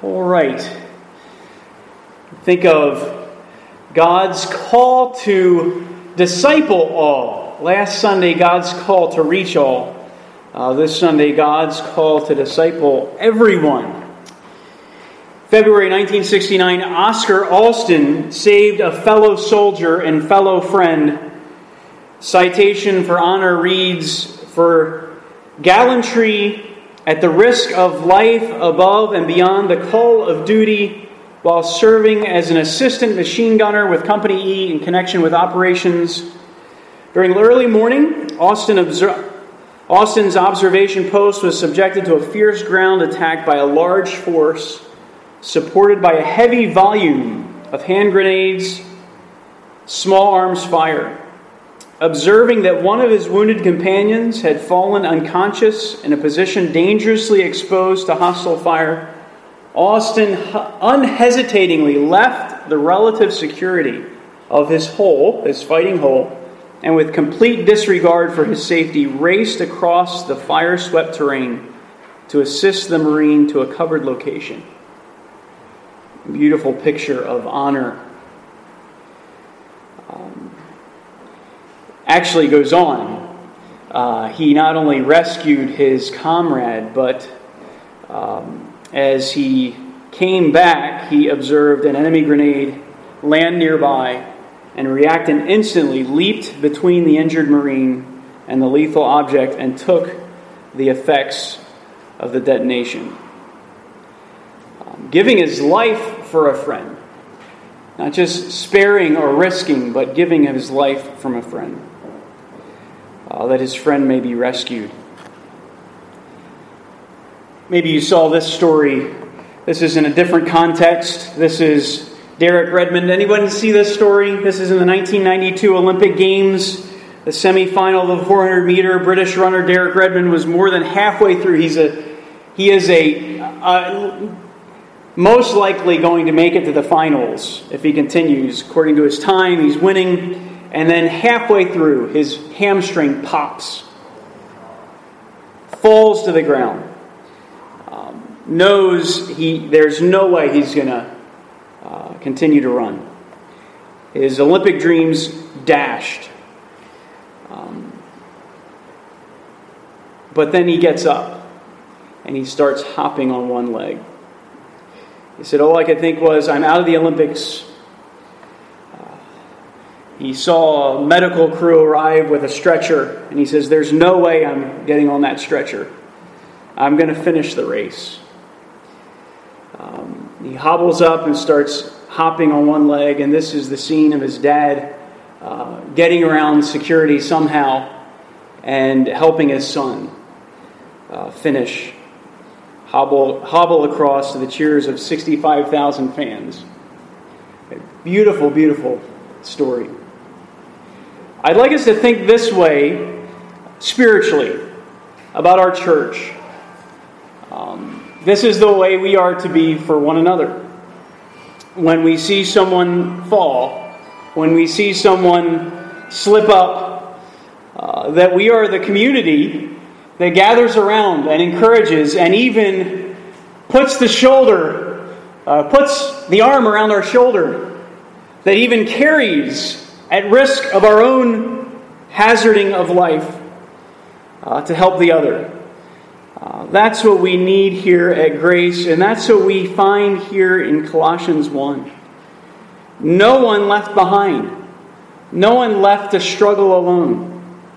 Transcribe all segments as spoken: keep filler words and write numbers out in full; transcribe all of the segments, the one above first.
All right. Think of God's call to disciple all. Last Sunday, God's call to reach all. Uh, this Sunday, God's call to disciple everyone. February nineteen sixty-nine, Oscar Alston saved a fellow soldier and fellow friend. Citation for honor reads, "For gallantry at the risk of life above and beyond the call of duty while serving as an assistant machine gunner with Company E in connection with operations. During the early morning, Austin obser- Austin's observation post was subjected to a fierce ground attack by a large force supported by a heavy volume of hand grenades, small arms fire. Observing that one of his wounded companions had fallen unconscious in a position dangerously exposed to hostile fire, Austin unhesitatingly left the relative security of his hole, his fighting hole, and with complete disregard for his safety, raced across the fire-swept terrain to assist the Marine to a covered location." Beautiful picture of honor. Um, actually goes on. Uh, he not only rescued his comrade, but um, as he came back, he observed an enemy grenade land nearby and reacting instantly leaped between the injured Marine and the lethal object and took the effects of the detonation. Um, giving his life for a friend. Not just sparing or risking, but giving his life from a friend. Uh, that his friend may be rescued. Maybe you saw this story. This is in a different context. This is Derek Redmond. Anyone see this story? This is in the nineteen ninety-two Olympic Games, the semifinal of the four hundred meter. British runner Derek Redmond was more than halfway through. He's a he is a uh, most likely going to make it to the finals if he continues. According to his time, he's winning. And then halfway through, his hamstring pops. Falls to the ground. Um, knows he there's no way he's going to uh, continue to run. His Olympic dreams dashed. Um, but then he gets up and he starts hopping on one leg. He said, all I could think was, I'm out of the Olympics. Uh, he saw a medical crew arrive with a stretcher, and he says, there's no way I'm getting on that stretcher. I'm going to finish the race. Um, he hobbles up and starts hopping on one leg, and this is the scene of his dad uh, getting around security somehow and helping his son uh, finish. Hobble, hobble across to the cheers of sixty-five thousand fans. A beautiful, beautiful story. I'd like us to think this way spiritually about our church. Um, this is the way we are to be for one another. When we see someone fall, when we see someone slip up, uh, that we are the community that gathers around and encourages and even puts the shoulder, uh, puts the arm around our shoulder, that even carries at risk of our own hazarding of life uh, to help the other. Uh, that's what we need here at Grace, and that's what we find here in Colossians one. No one left behind. No one left to struggle alone.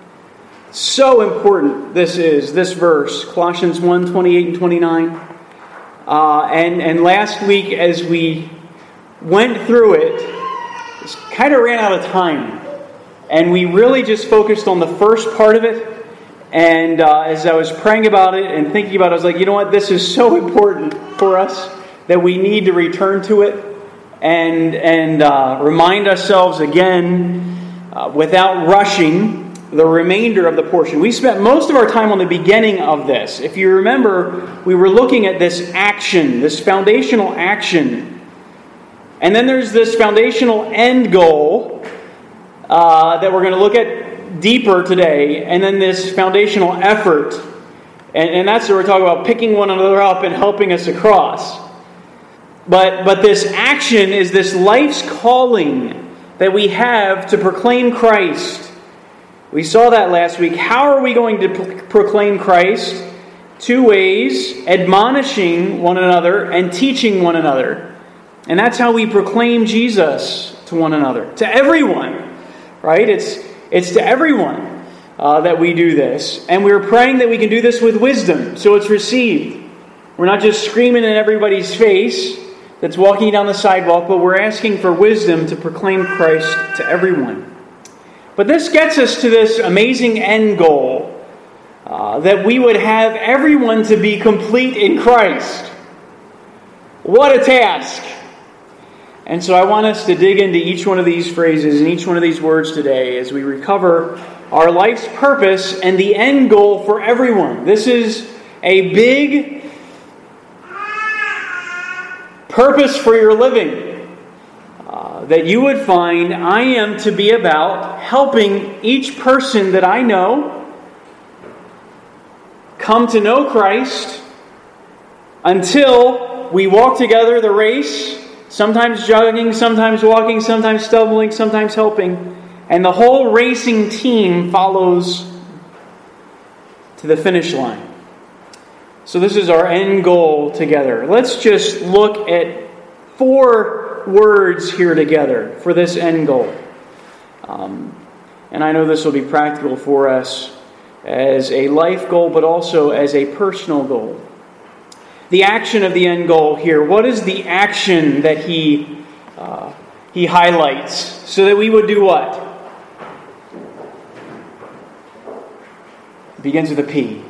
So important this is, this verse, Colossians one, twenty-eight and twenty-nine. Uh, and, and last week as we went through it, it kind of ran out of time. And we really just focused on the first part of it. And uh, as I was praying about it and thinking about it, I was like, you know what, this is so important for us that we need to return to it and, and uh, remind ourselves again uh, without rushing the remainder of the portion. We spent most of our time on the beginning of this. If you remember, we were looking at this action, this foundational action. And then there's this foundational end goal uh, that we're going to look at deeper today. And then this foundational effort. And, and that's what we're talking about, picking one another up and helping us across. But, but this action is this life's calling that we have to proclaim Christ. We saw that last week. How are we going to pro- proclaim Christ? Two ways: admonishing one another and teaching one another. And that's how we proclaim Jesus to one another, to everyone, right? It's, it's to everyone uh, that we do this. And we're praying that we can do this with wisdom, so it's received. We're not just screaming in everybody's face that's walking down the sidewalk, but we're asking for wisdom to proclaim Christ to everyone. But this gets us to this amazing end goal, uh, that we would have everyone to be complete in Christ. What a task! And so I want us to dig into each one of these phrases and each one of these words today as we recover our life's purpose and the end goal for everyone. This is a big purpose for your living. Uh, that you would find I am to be about helping each person that I know come to know Christ until we walk together the race, sometimes jogging, sometimes walking, sometimes stumbling, sometimes helping, and the whole racing team follows to the finish line. So this is our end goal together. Let's just look at four words here together for this end goal. Um, and I know this will be practical for us as a life goal, but also as a personal goal. The action of the end goal here. What is the action that he uh, he highlights? So that we would do what? It begins with a P.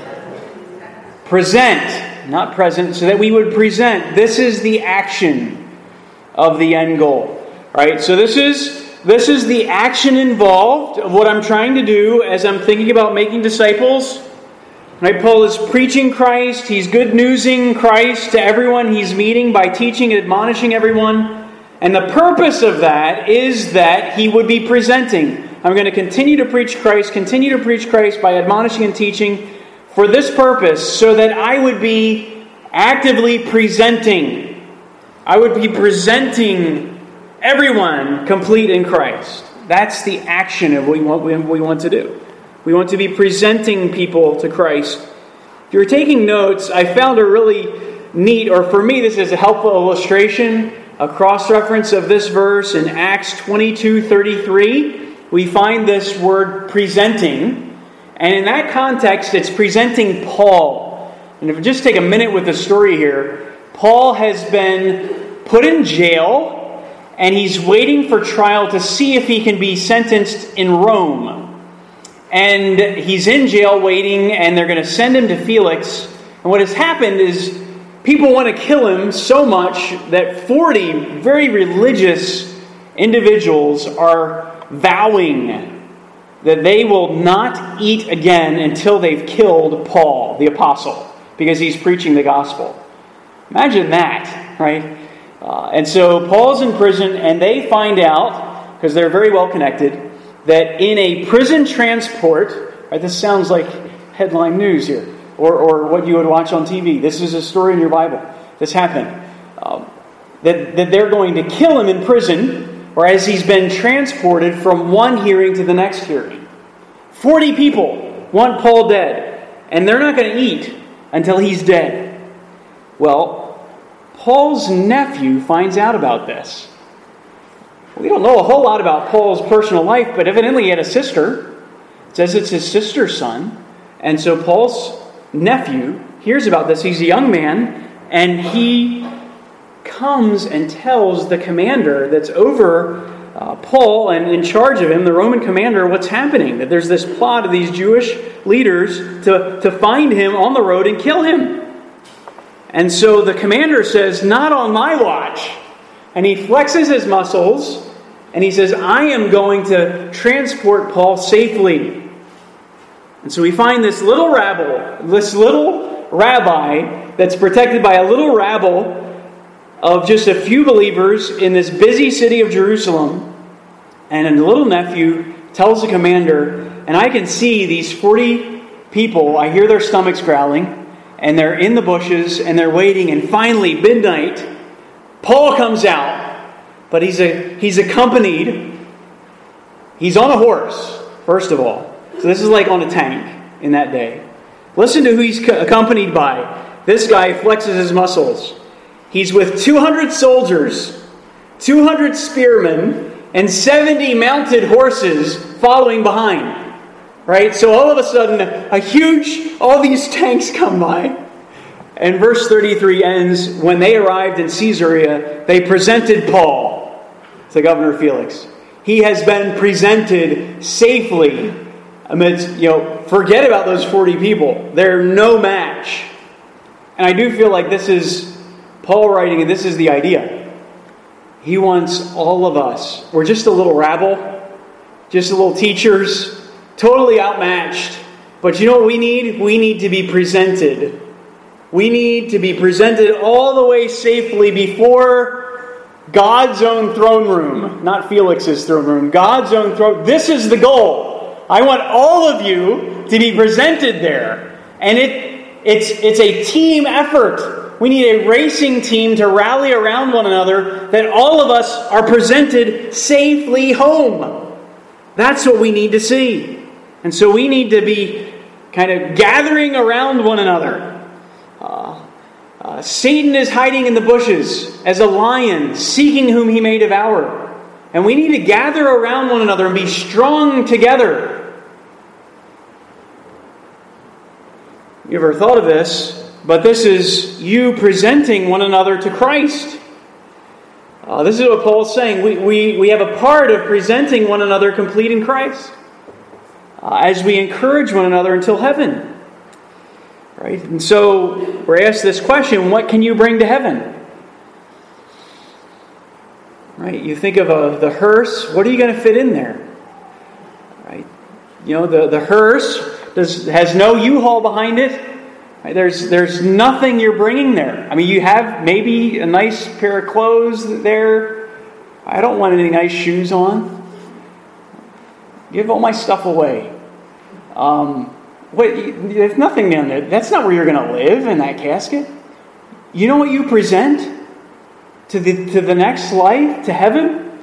Present, not present, so that we would present. This is the action of the end goal. Right? So this is this is the action involved of what I'm trying to do as I'm thinking about making disciples. Right? Paul is preaching Christ. He's good newsing Christ to everyone he's meeting by teaching and admonishing everyone. And the purpose of that is that he would be presenting. I'm going to continue to preach Christ, continue to preach Christ by admonishing and teaching for this purpose, so that I would be actively presenting. I would be presenting everyone complete in Christ. That's the action of what we want, we want to do. We want to be presenting people to Christ. If you're taking notes, I found a really neat, or for me this is a helpful illustration, a cross-reference of this verse in Acts twenty-two thirty-three. We find this word presenting, and in that context it's presenting Paul. And if we just take a minute with the story here, Paul has been put in jail, and he's waiting for trial to see if he can be sentenced in Rome. And he's in jail waiting, and they're going to send him to Felix. And what has happened is people want to kill him so much that forty very religious individuals are vowing that they will not eat again until they've killed Paul, the apostle, because he's preaching the gospel. Imagine that, right? Uh, and so Paul's in prison, and they find out, because they're very well connected, that in a prison transport, right, this sounds like headline news here, or, or what you would watch on T V. This is a story in your Bible. This happened. Um, that, that they're going to kill him in prison, or as he's been transported from one hearing to the next hearing. Forty people want Paul dead, and they're not going to eat until he's dead. Well, Paul's nephew finds out about this. We don't know a whole lot about Paul's personal life, but evidently he had a sister. It says it's his sister's son. And so Paul's nephew hears about this. He's a young man, and he comes and tells the commander that's over uh, Paul and in charge of him, the Roman commander, what's happening. That there's this plot of these Jewish leaders to, to find him on the road and kill him. And so the commander says, "Not on my watch." And he flexes his muscles, and he says, "I am going to transport Paul safely." And so we find this little rabble, this little rabbi that's protected by a little rabble of just a few believers in this busy city of Jerusalem. And the little nephew tells the commander, and I can see these forty people, I hear their stomachs growling, and they're in the bushes, and they're waiting, and finally, midnight, Paul comes out, but he's a, he's accompanied. He's on a horse, first of all. So this is like on a tank in that day. Listen to who he's accompanied by. This guy flexes his muscles. He's with two hundred soldiers, two hundred spearmen, and seventy mounted horses following behind. Right? So all of a sudden, a huge, all these tanks come by. And verse thirty-three ends, when they arrived in Caesarea, they presented Paul to Governor Felix. He has been presented safely amidst, you know, forget about those forty people. They're no match. And I do feel like this is Paul writing, and this is the idea. He wants all of us. We're just a little rabble, just a little teachers, totally outmatched. But you know what we need? We need to be presented. We need to be presented all the way safely before God's own throne room. Not Felix's throne room. God's own throne. This is the goal. I want all of you to be presented there. And it it's it's a team effort. We need a racing team to rally around one another, that all of us are presented safely home. That's what we need to see. And so we need to be kind of gathering around one another. Uh, uh, Satan is hiding in the bushes as a lion, seeking whom he may devour. And we need to gather around one another and be strong together. You ever thought of this? But this is you presenting one another to Christ. Uh, this is what Paul's saying. We, we, we have a part of presenting one another complete in Christ. Uh, as we encourage one another until heaven. Right? And so we're asked this question, what can you bring to heaven? Right? You think of a, the hearse, what are you going to fit in there? Right? You know, the, the hearse does, has no U-Haul behind it. Right? There's, there's nothing you're bringing there. I mean, you have maybe a nice pair of clothes there. I don't want any nice shoes on. Give all my stuff away. Um... What, there's nothing down there. That's not where you're going to live, in that casket. You know what you present to the to the next life, to heaven?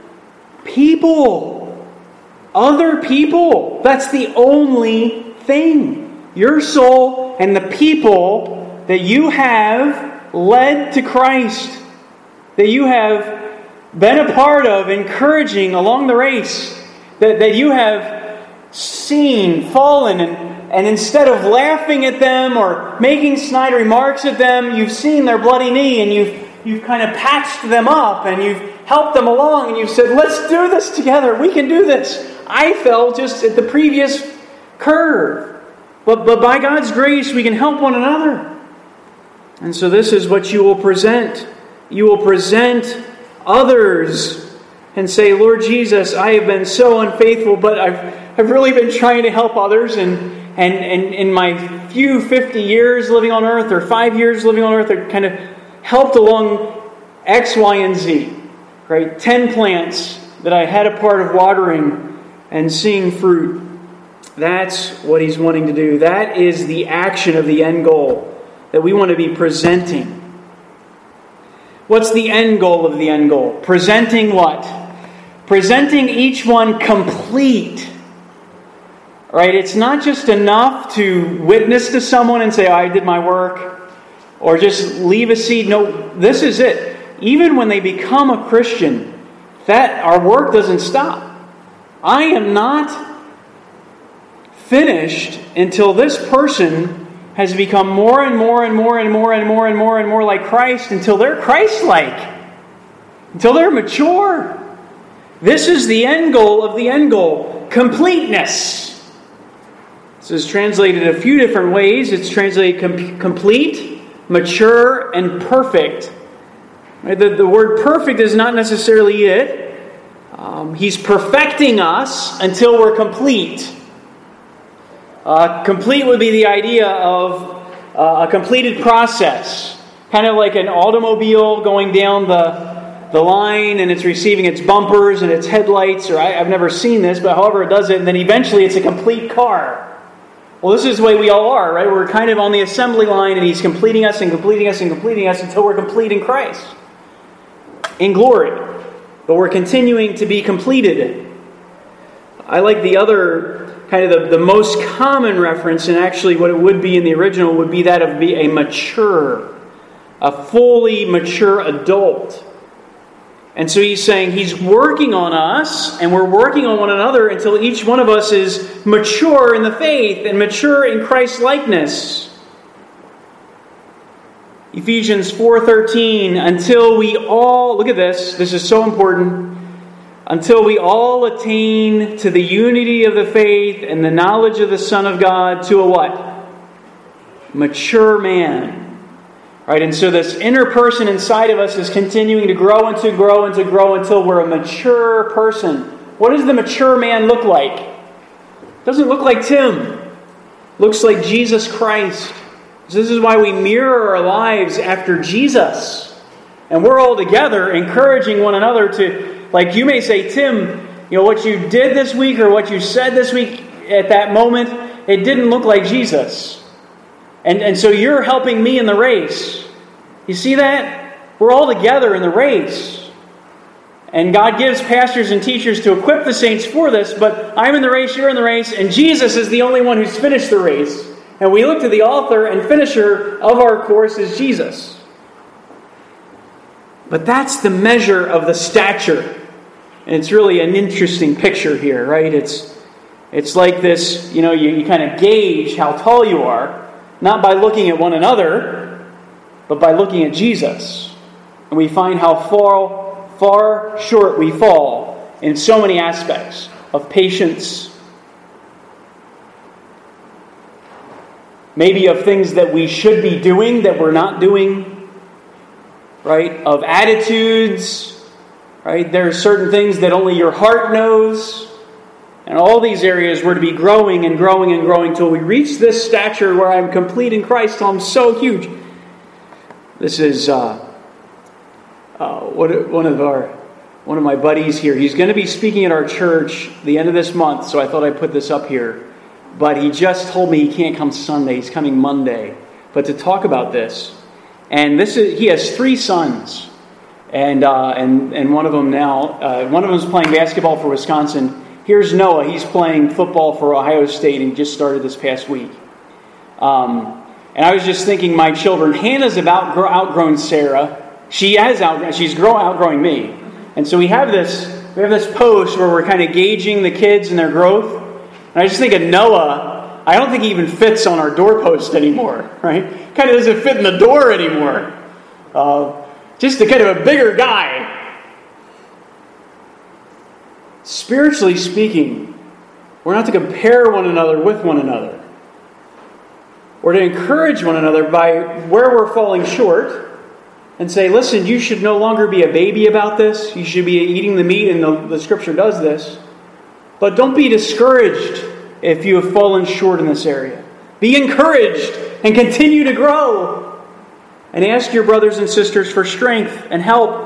People. Other people. That's the only thing. Your soul and the people that you have led to Christ, that you have been a part of, encouraging along the race, that, that you have seen, fallen, and And instead of laughing at them or making snide remarks at them, you've seen their bloody knee and you've you've kind of patched them up and you've helped them along and you've said, let's do this together. We can do this. I fell just at the previous curve. But, but by God's grace, we can help one another. And so this is what you will present. You will present others and say, Lord Jesus, I have been so unfaithful, but I've, I've really been trying to help others, and And, and in my few fifty years living on earth, or five years living on earth, I kind of helped along X, Y, and Z. Right? Ten plants that I had a part of watering and seeing fruit. That's what he's wanting to do. That is the action of the end goal that we want to be presenting. What's the end goal of the end goal? Presenting what? Presenting each one complete. Right? It's not just enough to witness to someone and say, oh, I did my work, or just leave a seed. No, this is it. Even when they become a Christian, that our work doesn't stop. I am not finished until this person has become more and more and more and more and more and more and more like Christ, until they're Christ-like, until they're mature. This is the end goal of the end goal. Completeness. This is translated a few different ways. It's translated com- complete, mature, and perfect. Right? The, the word perfect is not necessarily it. Um, he's perfecting us until we're complete. Uh, complete would be the idea of uh, a completed process. Kind of like an automobile going down the, the line and it's receiving its bumpers and its headlights. Or I, I've never seen this, but however it does it, and then eventually it's a complete car. Well, this is the way we all are, right? We're kind of on the assembly line, and He's completing us and completing us and completing us until we're complete in Christ. in glory, but we're continuing to be completed. I like the other, kind of the, the most common reference, and actually what it would be in the original would be that of be a mature, a fully mature adult. And so he's saying he's working on us, and we're working on one another until each one of us is mature in the faith and mature in Christ's likeness. Ephesians four thirteen, until we all, look at this, this is so important, until we all attain to the unity of the faith and the knowledge of the Son of God, to a what? Mature man. Right, and so this inner person inside of us is continuing to grow and to grow and to grow until we're a mature person. What does the mature man look like? It doesn't look like Tim. It looks like Jesus Christ. So this is why we mirror our lives after Jesus. And we're all together encouraging one another to, like you may say, Tim, you know, what you did this week or what you said this week at that moment, it didn't look like Jesus. And, and so you're helping me in the race. You see that? We're all together in the race. And God gives pastors and teachers to equip the saints for this, but I'm in the race, you're in the race, and Jesus is the only one who's finished the race. And we look to the author and finisher of our course is Jesus. But that's the measure of the stature. And it's really an interesting picture here, right? It's, it's like this, you know, you, you kind of gauge how tall you are. Not by looking at one another, but by looking at Jesus. And we find how far, far short we fall in so many aspects of patience. Maybe of things that we should be doing that we're not doing. Right? Of attitudes. Right? There are certain things that only your heart knows. And all these areas we're to be growing and growing and growing till we reach this stature where I'm complete in Christ, till I'm so huge. This is uh, uh, one of our one of my buddies here. He's going to be speaking at our church the end of this month, so I thought I'd put this up here. But he just told me he can't come Sunday. He's coming Monday. But to talk about this, and this is he has three sons, and uh, and and one of them now, uh, one of them is playing basketball for Wisconsin. Here's Noah. He's playing football for Ohio State and just started this past week. Um, and I was just thinking, my children, Hannah's about outgrown Sarah. She has outgrown. She's grow, outgrowing me. And so we have this. We have this post where we're kind of gauging the kids and their growth. And I just think of Noah. I don't think he even fits on our doorpost anymore. Right? Kind of doesn't fit in the door anymore. Uh, just a kind of a bigger guy. Spiritually speaking, we're not to compare one another with one another. We're to encourage one another by where we're falling short and say, listen, you should no longer be a baby about this. You should be eating the meat, and the, the Scripture does this. But don't be discouraged if you have fallen short in this area. Be encouraged and continue to grow. And ask your brothers and sisters for strength and help.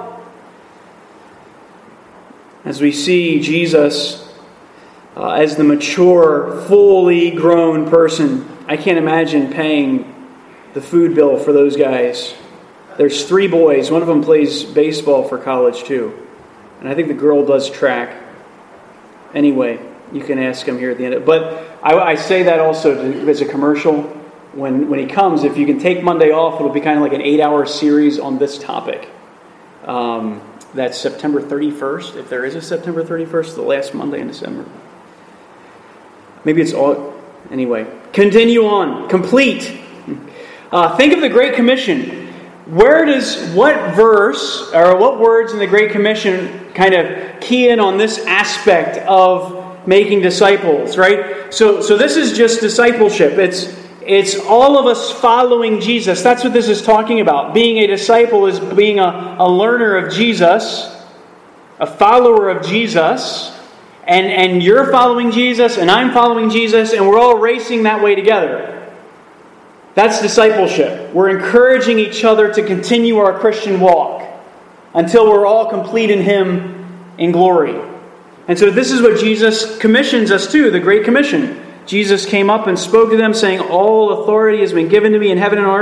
As we see Jesus uh, as the mature, fully grown person, I can't imagine paying the food bill for those guys. There's three boys. One of them plays baseball for college too. And I think the girl does track. Anyway, you can ask him here at the end of it. But I, I say that also to, as a commercial. When, when he comes, if you can take Monday off, it'll be kind of like an eight-hour series on this topic. Um... That's September thirty-first, if there is a September thirty-first, the last Monday in December. Maybe it's all... Anyway, continue on. Complete. Uh, think of the Great Commission. Where does... What verse, or what words in the Great Commission kind of key in on this aspect of making disciples, right? So, so this is just discipleship. It's... It's all of us following Jesus. That's what this is talking about. Being a disciple is being a, a learner of Jesus, a follower of Jesus, and, and you're following Jesus, and I'm following Jesus, and we're all racing that way together. That's discipleship. We're encouraging each other to continue our Christian walk until we're all complete in Him in glory. And so this is what Jesus commissions us to, the Great Commission. Jesus came up and spoke to them, saying, all authority has been given to me in heaven and on earth.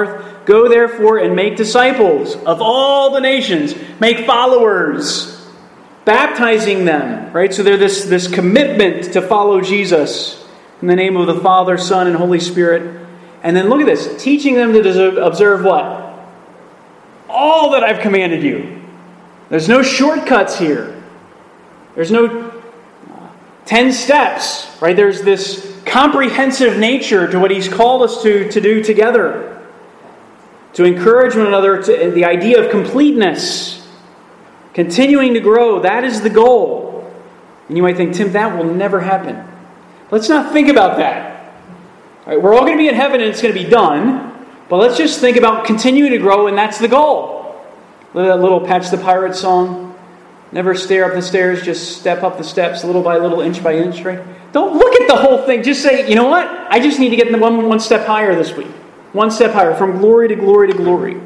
Go therefore and make disciples of all the nations. Make followers, baptizing them. Right? So there's this, this commitment to follow Jesus in the name of the Father, Son, and Holy Spirit. And then look at this. Teaching them to observe what? All that I've commanded you. There's no shortcuts here. There's no ten steps. Right? There's this comprehensive nature to what He's called us to, to do together. To encourage one another, to the idea of completeness. Continuing to grow, that is the goal. And you might think, Tim, that will never happen. Let's not think about that. All right, we're all going to be in heaven and it's going to be done. But let's just think about continuing to grow, and that's the goal. That little Patch the Pirate song. Never stare up the stairs, just step up the steps little by little, inch by inch. Right? Don't look at the whole thing. Just say, you know what? I just need to get one, one step higher this week. One step higher, from glory to glory to glory.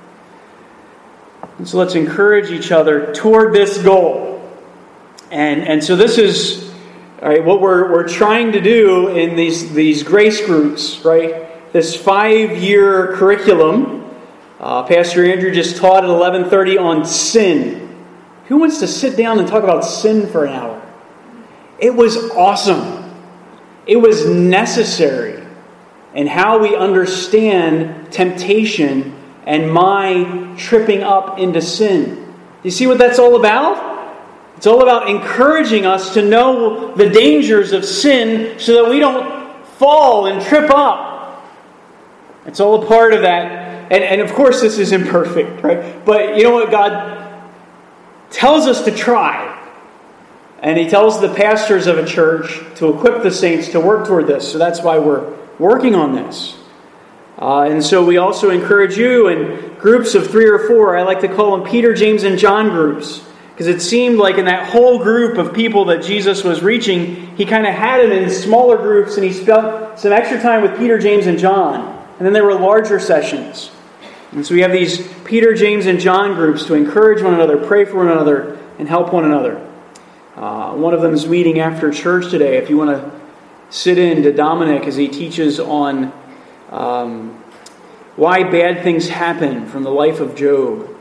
And so let's encourage each other toward this goal. And and so this is all right, what we're we're trying to do in these, these grace groups, right? This five-year curriculum. Uh, Pastor Andrew just taught at eleven thirty on sin. Who wants to sit down and talk about sin for an hour? It was awesome. It was necessary. And how we understand temptation and my tripping up into sin. You see what that's all about? It's all about encouraging us to know the dangers of sin so that we don't fall and trip up. It's all a part of that. And, and of course this is imperfect, right? But you know what? God tells us to try. And He tells the pastors of a church to equip the saints to work toward this. So that's why we're working on this. Uh, and so we also encourage you in groups of three or four. I like to call them Peter, James, and John groups. Because it seemed like in that whole group of people that Jesus was reaching, He kind of had them in smaller groups, and He spent some extra time with Peter, James, and John. And then there were larger sessions. And so we have these Peter, James, and John groups to encourage one another, pray for one another, and help one another. Uh, one of them is meeting after church today. If you want to sit in to Dominic as he teaches on um, why bad things happen from the life of Job.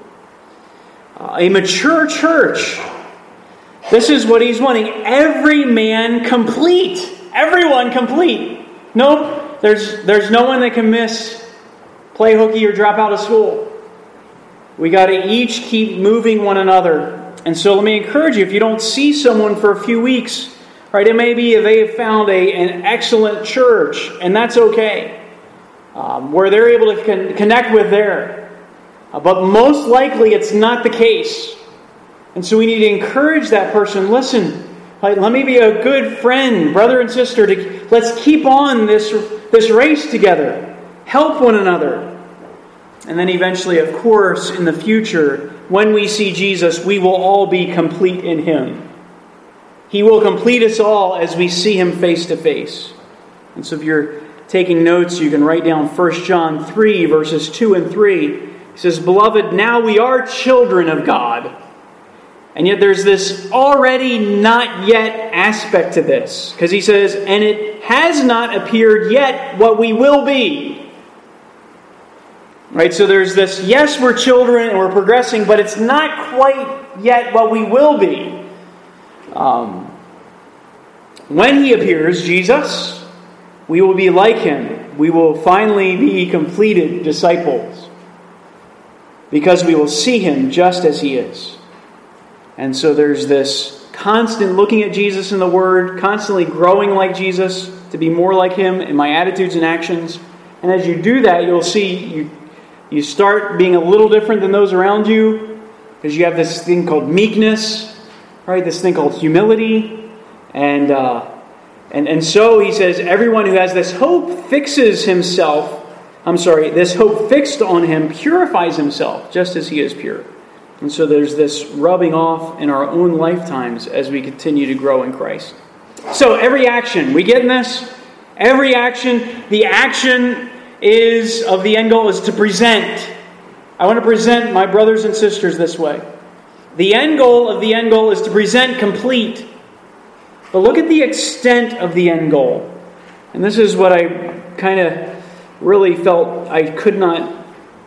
Uh, a mature church. This is what he's wanting. Every man complete. Everyone complete. Nope. There's, there's no one that can miss, play hooky, or drop out of school. We got to each keep moving one another. And so let me encourage you, if you don't see someone for a few weeks, right, it may be they have found a, an excellent church, and that's okay, um, where they're able to con- connect with there. Uh, but most likely it's not the case. And so we need to encourage that person, listen, right, let me be a good friend, brother and sister. To, let's keep on this, this race together. Help one another. And then eventually, of course, in the future, when we see Jesus, we will all be complete in Him. He will complete us all as we see Him face to face. And so if you're taking notes, you can write down First John three, verses two and three. He says, Beloved, now we are children of God. And yet there's this already not yet aspect to this. Because he says, and it has not appeared yet what we will be. Right, so there's this, yes, we're children and we're progressing, but it's not quite yet what we will be. Um, when He appears, Jesus, we will be like Him. We will finally be completed disciples. Because we will see Him just as He is. And so there's this constant looking at Jesus in the Word, constantly growing like Jesus, to be more like Him in my attitudes and actions. And as you do that, you'll see you You start being a little different than those around you, because you have this thing called meekness, right? This thing called humility. And, uh, and, and so he says, everyone who has this hope fixes himself, I'm sorry, this hope fixed on him purifies himself, just as he is pure. And so there's this rubbing off in our own lifetimes as we continue to grow in Christ. So every action, we getting this? Every action, the action is of the end goal is to present. I want to present my brothers and sisters this way. The end goal of the end goal is to present complete. But look at the extent of the end goal. And this is what I kind of really felt I could not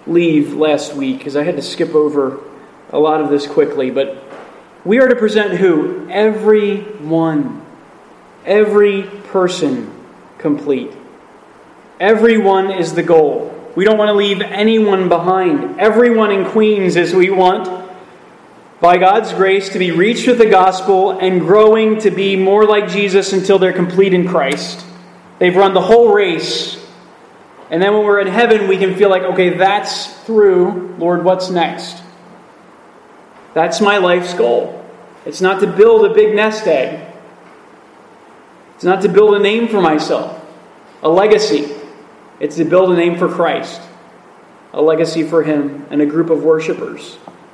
leave last week because I had to skip over a lot of this quickly. But we are to present who? Everyone. Every person complete. Everyone is the goal. We don't want to leave anyone behind. Everyone in Queens is we want, by God's grace, to be reached with the gospel and growing to be more like Jesus until they're complete in Christ. They've run the whole race. And then when we're in heaven, we can feel like, okay, that's through. Lord, what's next? That's my life's goal. It's not to build a big nest egg. It's not to build a name for myself, a legacy. It's to build a name for Christ, a legacy for Him, and a group of worshipers.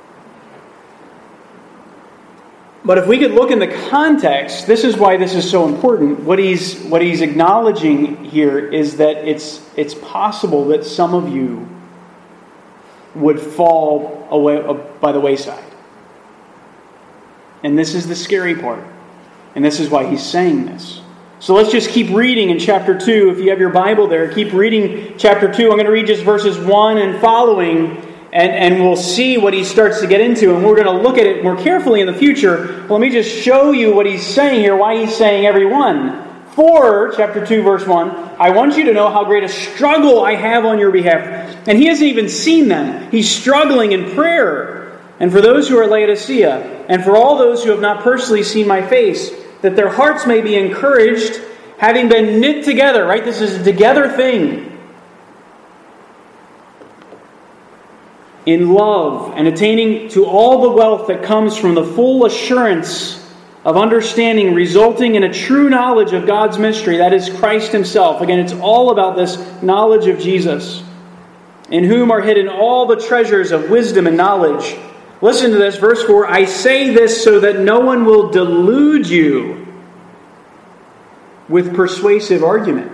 But if we could look in the context, this is why this is so important. What he's what he's acknowledging here is that it's it's possible that some of you would fall away by the wayside. And this is the scary part. And this is why he's saying this. So let's just keep reading in chapter two. If you have your Bible there, keep reading chapter two. I'm going to read just verses one and following, and, and we'll see what he starts to get into. And we're going to look at it more carefully in the future. But let me just show you what he's saying here, why he's saying everyone. For, chapter two, verse one, I want you to know how great a struggle I have on your behalf. And he hasn't even seen them. He's struggling in prayer. And for those who are at Laodicea, and for all those who have not personally seen my face, that their hearts may be encouraged, having been knit together, right? This is a together thing. In love, and attaining to all the wealth that comes from the full assurance of understanding, resulting in a true knowledge of God's mystery, that is Christ Himself. Again, it's all about this knowledge of Jesus, in whom are hidden all the treasures of wisdom and knowledge. Listen to this, verse four. I say this so that no one will delude you with persuasive argument.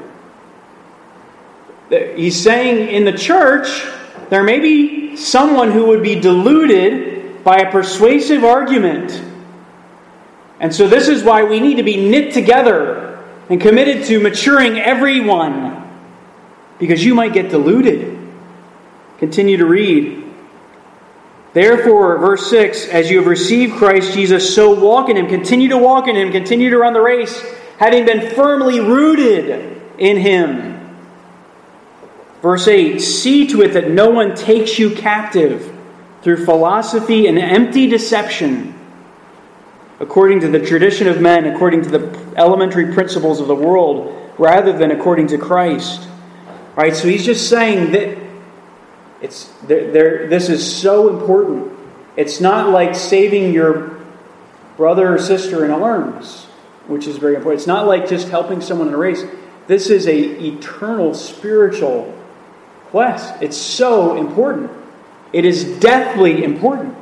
He's saying in the church, there may be someone who would be deluded by a persuasive argument. And so this is why we need to be knit together and committed to maturing everyone, because you might get deluded. Continue to read. Therefore, verse six, as you have received Christ Jesus, so walk in Him. Continue to walk in Him. Continue to run the race, having been firmly rooted in Him. Verse eight, see to it that no one takes you captive through philosophy and empty deception, according to the tradition of men, according to the elementary principles of the world, rather than according to Christ. Right? So he's just saying that It's there, there, this is so important. It's not like saving your brother or sister in arms, which is very important. It's not like just helping someone in a race. This is an eternal spiritual quest. It's so important. It is deathly important.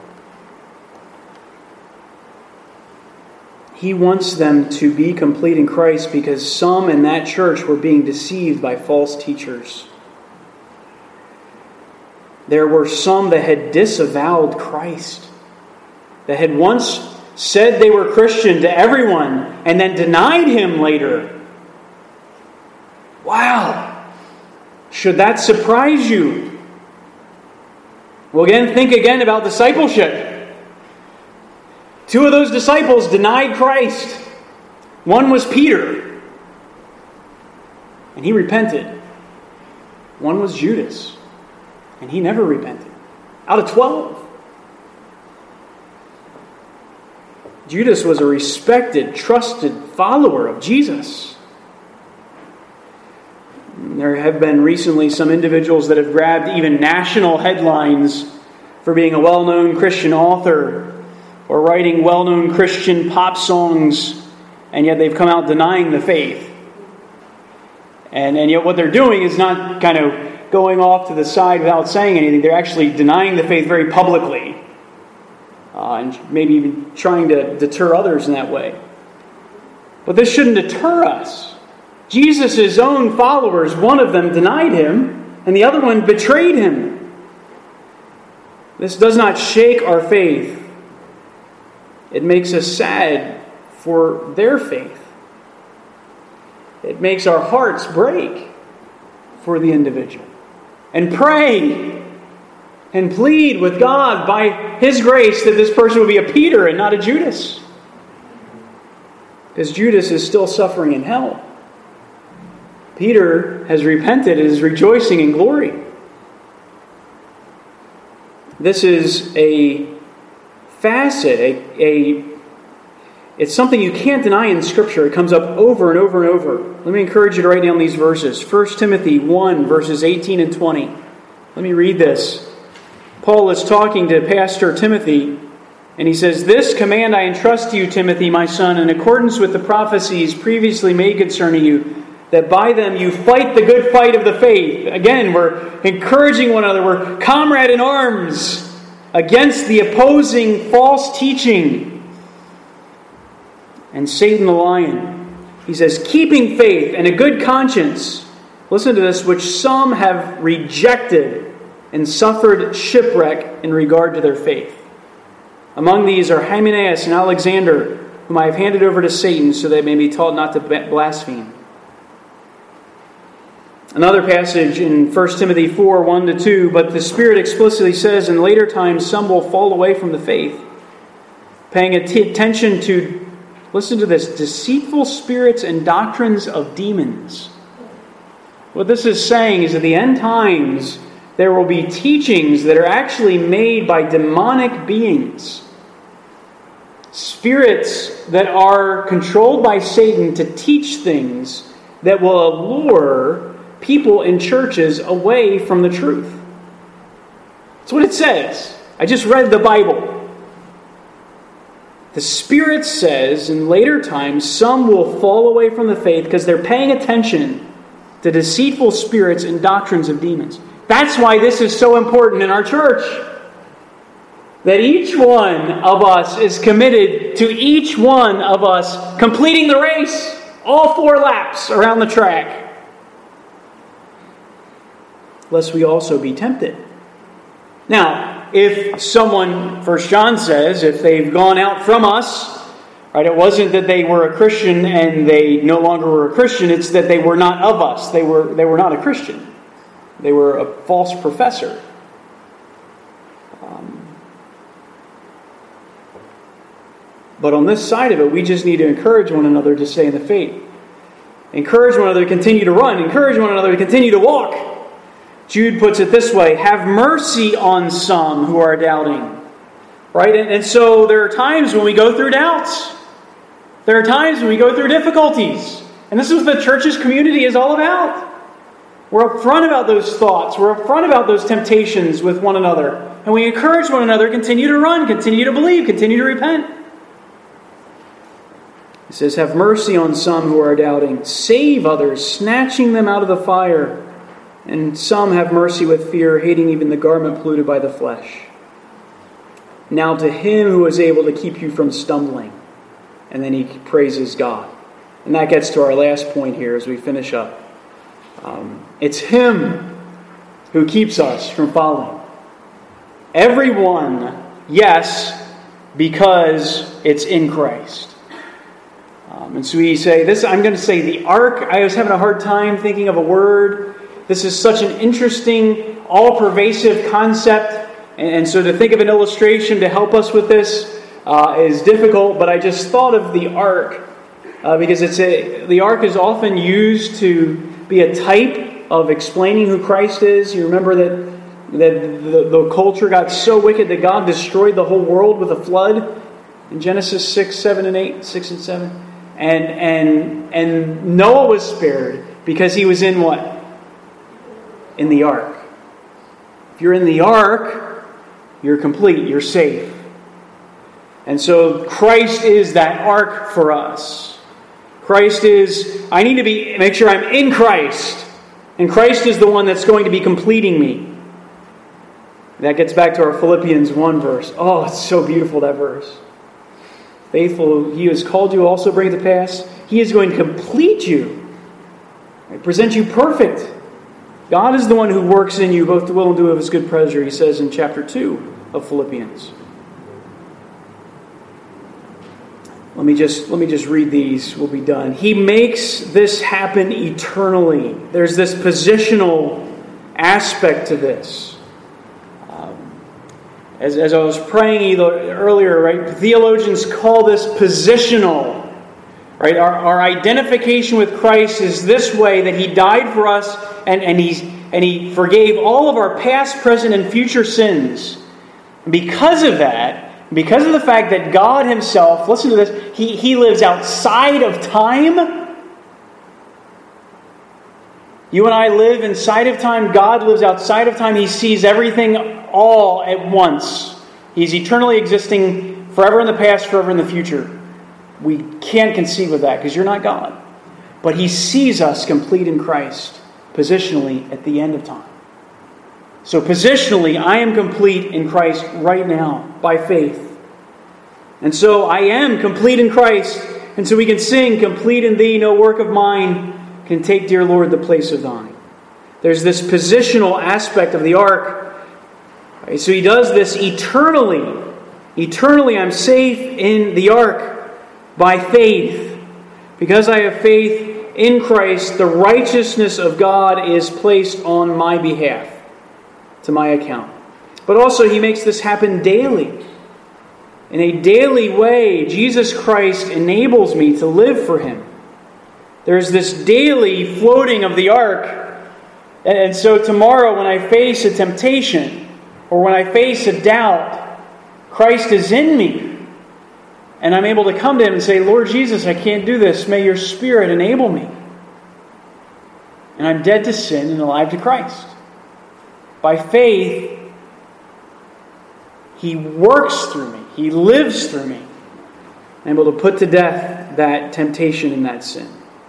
He wants them to be complete in Christ because some in that church were being deceived by false teachers. There were some that had disavowed Christ, that had once said they were Christian to everyone and then denied Him later. Wow! Should that surprise you? Well, again, think again about discipleship. Two of those disciples denied Christ. One was Peter, and he repented. One was Judas. And he never repented. Out of twelve. Judas was a respected, trusted follower of Jesus. There have been recently some individuals that have grabbed even national headlines for being a well-known Christian author or writing well-known Christian pop songs, and yet they've come out denying the faith. And, and yet what they're doing is not kind of going off to the side without saying anything. They're actually denying the faith very publicly. Uh, and maybe even trying to deter others in that way. But this shouldn't deter us. Jesus' own followers, one of them denied Him, and the other one betrayed Him. This does not shake our faith. It makes us sad for their faith. It makes our hearts break for the individual. And pray and plead with God by His grace that this person would be a Peter and not a Judas. Because Judas is still suffering in hell. Peter has repented and is rejoicing in glory. This is a facet, a, a it's something you can't deny in Scripture. It comes up over and over and over. Let me encourage you to write down these verses. First Timothy one, verses eighteen and twenty. Let me read this. Paul is talking to Pastor Timothy, and he says, "This command I entrust to you, Timothy, my son, in accordance with the prophecies previously made concerning you, that by them you fight the good fight of the faith." Again, we're encouraging one another. We're comrade in arms against the opposing false teaching. And Satan the lion. He says, "Keeping faith and a good conscience." Listen to this, "which some have rejected and suffered shipwreck in regard to their faith. Among these are Hymenaeus and Alexander, whom I have handed over to Satan, so they may be taught not to blaspheme." Another passage in First Timothy four, one to two, "But the Spirit explicitly says, in later times some will fall away from the faith, paying attention to," listen to this, "deceitful spirits and doctrines of demons." What this is saying is at the end times, there will be teachings that are actually made by demonic beings. Spirits that are controlled by Satan to teach things that will allure people in churches away from the truth. That's what it says. I just read the Bible. The Spirit says in later times some will fall away from the faith because they're paying attention to deceitful spirits and doctrines of demons. That's why this is so important in our church. That each one of us is committed to each one of us completing the race, all four laps around the track. Lest we also be tempted. Now, if someone, First John says, if they've gone out from us, right, it wasn't that they were a Christian and they no longer were a Christian, it's that they were not of us. They were, they were not a Christian. They were a false professor. Um, but on this side of it, we just need to encourage one another to stay in the faith. Encourage one another to continue to run. Encourage one another to continue to walk. Jude puts it this way, "Have mercy on some who are doubting." Right? And, and so there are times when we go through doubts. There are times when we go through difficulties. And this is what the church's community is all about. We're upfront about those thoughts. We're upfront about those temptations with one another. And we encourage one another, continue to run, continue to believe, continue to repent. He says, "Have mercy on some who are doubting. Save others, snatching them out of the fire. And some have mercy with fear, hating even the garment polluted by the flesh. Now to Him who is able to keep you from stumbling." And then he praises God. And that gets to our last point here as we finish up. Um, it's Him who keeps us from falling. Everyone, yes, because it's in Christ. Um, and so we say, this. I'm going to say the ark. I was having a hard time thinking of a word. This is such an interesting, all-pervasive concept. And so to think of an illustration to help us with this uh, is difficult. But I just thought of the ark. Uh, because it's a, the ark is often used to be a type of explaining who Christ is. You remember that, that the, the culture got so wicked that God destroyed the whole world with a flood. In Genesis six, seven, and eight. six and seven. And, and, and Noah was spared because he was in what? In the ark. If you're in the ark, you're complete, you're safe. And so Christ is that ark for us. Christ is, I need to be make sure I'm in Christ. And Christ is the one that's going to be completing me. That gets back to our Philippians one verse. Oh, it's so beautiful, that verse. Faithful, He who has called you also bring it to pass. He is going to complete you. Right? Present you perfect. God is the one who works in you both to will and do of His good pleasure, he says in chapter two of Philippians. Let me just let me just read these. We'll be done. He makes this happen eternally. There's this positional aspect to this. Um, As, as I was praying earlier, right, theologians call this positional. Right? Our, our identification with Christ is this way, that He died for us and, and, he's, and He forgave all of our past, present, and future sins. Because of that, because of the fact that God Himself, listen to this, He, he lives outside of time. You and I live inside of time. God lives outside of time. He sees everything all at once. He's eternally existing forever in the past, forever in the future. We can't conceive of that because you're not God. But He sees us complete in Christ, positionally at the end of time. So positionally, I am complete in Christ right now by faith. And so I am complete in Christ. And so we can sing, complete in Thee, no work of mine can take, dear Lord, the place of Thine. There's this positional aspect of the ark. Right? So He does this eternally. Eternally, I'm safe in the ark. By faith, because I have faith in Christ, the righteousness of God is placed on my behalf, to my account. But also He makes this happen daily. In a daily way, Jesus Christ enables me to live for Him. There's this daily floating of the ark. And so tomorrow when I face a temptation, or when I face a doubt, Christ is in me. And I'm able to come to Him and say, Lord Jesus, I can't do this. May Your Spirit enable me. And I'm dead to sin and alive to Christ. By faith, He works through me. He lives through me. I'm able to put to death that temptation and that sin.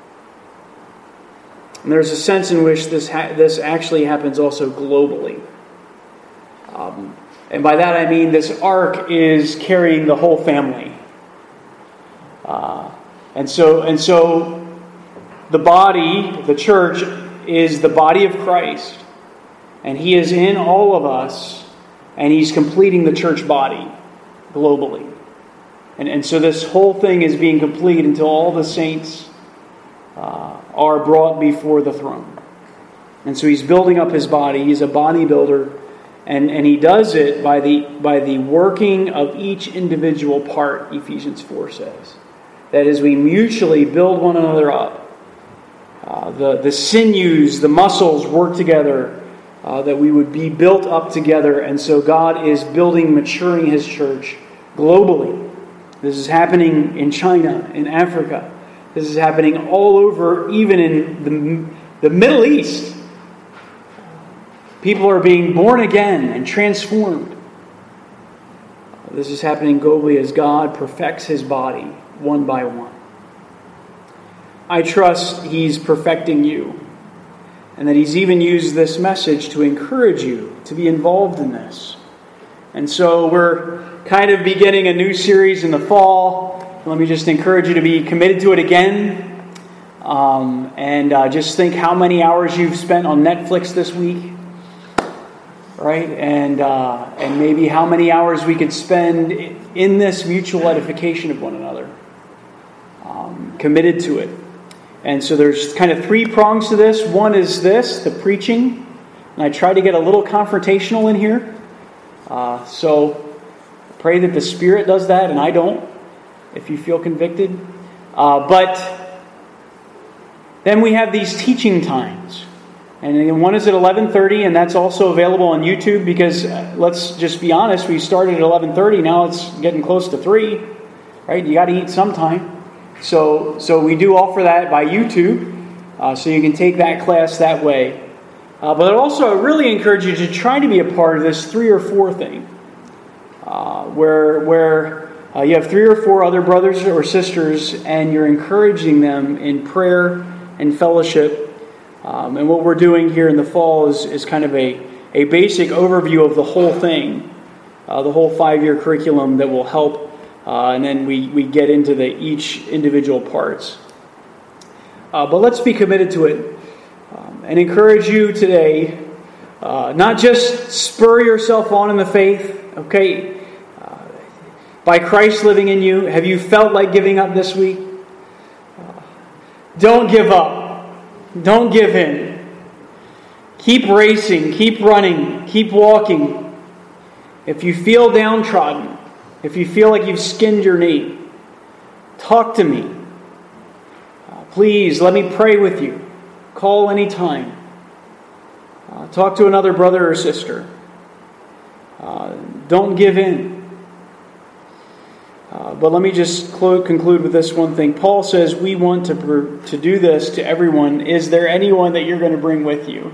And there's a sense in which this ha- this actually happens also globally. Um, and by that I mean this ark is carrying the whole family. Uh, and so and so the body, the church, is the body of Christ. And He is in all of us. And He's completing the church body globally. And, and so this whole thing is being complete until all the saints uh, are brought before the throne. And so He's building up His body. He's a bodybuilder. And, and He does it by the, by the working of each individual part, Ephesians four says. That as we mutually build one another up, uh, the, the sinews, the muscles work together, uh, that we would be built up together. And so God is building, maturing His church globally. This is happening in China, in Africa. This is happening all over, even in the, the Middle East. People are being born again and transformed. This is happening globally as God perfects His body one by one. I trust He's perfecting you, and that He's even used this message to encourage you to be involved in this. And so we're kind of beginning a new series in the fall. Let me just encourage you to be committed to it again. Um, and uh, just think how many hours you've spent on Netflix this week. Right? And uh, and maybe how many hours we could spend in this mutual edification of one another. Um, committed to it. And so there's kind of three prongs to this. One is this, the preaching. And I try to get a little confrontational in here. Uh, so pray that the Spirit does that and I don't, if you feel convicted. Uh, but then we have these teaching times. And one is at eleven thirty, and that's also available on YouTube because, uh, let's just be honest, we started at eleven thirty, now it's getting close to three, right? You got to eat sometime. So so we do offer that by YouTube, uh, so you can take that class that way. Uh, but also, I really encourage you to try to be a part of this three or four thing, uh, where, where uh, you have three or four other brothers or sisters, and you're encouraging them in prayer and fellowship. Um, and what we're doing here in the fall is, is kind of a, a basic overview of the whole thing, uh, the whole five-year curriculum that will help, uh, and then we, we get into the each individual parts. Uh, but let's be committed to it um, and encourage you today, uh, not just spur yourself on in the faith, okay? Uh, by Christ living in you, have you felt like giving up this week? Uh, don't give up. Don't give in. Keep racing, keep running, keep walking. If you feel downtrodden, if you feel like you've skinned your knee, talk to me. Uh, please let me pray with you. Call anytime. Uh, talk to another brother or sister. Uh, don't give in. Uh, but let me just clo- conclude with this one thing. Paul says we want to, pr- to do this to everyone. Is there anyone that you're going to bring with you?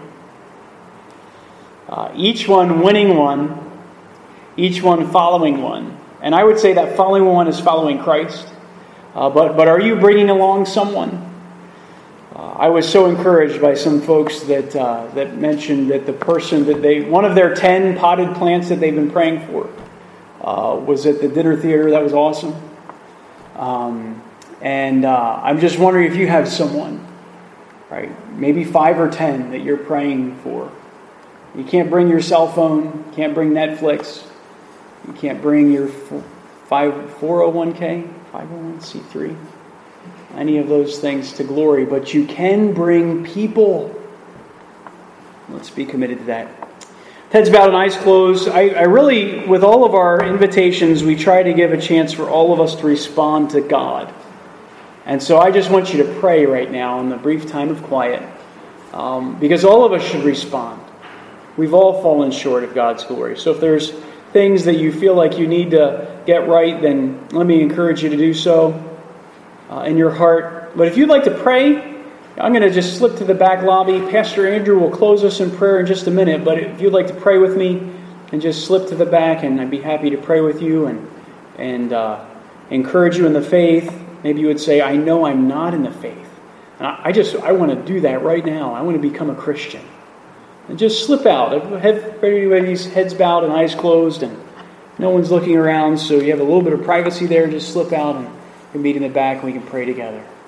Uh, each one winning one, each one following one. And I would say that following one is following Christ. Uh, but, but are you bringing along someone? Uh, I was so encouraged by some folks that uh, that mentioned that the person that they, one of their ten potted plants that they've been praying for uh, was at the dinner theater. That was awesome. Um, and uh, I'm just wondering if you have someone, right? Maybe five or ten that you're praying for. You can't bring your cell phone. You can't bring Netflix. You can't bring your four oh one k, five oh one c three. Any of those things to glory, but you can bring people. Let's be committed to that. Heads bowed and eyes closed. I, I really, with all of our invitations, we try to give a chance for all of us to respond to God. And so I just want you to pray right now in the brief time of quiet, um, because all of us should respond. We've all fallen short of God's glory. So if there's things that you feel like you need to get right, then let me encourage you to do so. Uh, in your heart. But if you'd like to pray, I'm going to just slip to the back lobby. Pastor Andrew will close us in prayer in just a minute. But if you'd like to pray with me, and just slip to the back, and I'd be happy to pray with you and and uh, encourage you in the faith. Maybe you would say, I know I'm not in the faith. And I, I just, I want to do that right now. I want to become a Christian. And just slip out. Everybody's heads bowed and eyes closed, and no one's looking around, so you have a little bit of privacy there. Just slip out and we can meet in the back and we can pray together.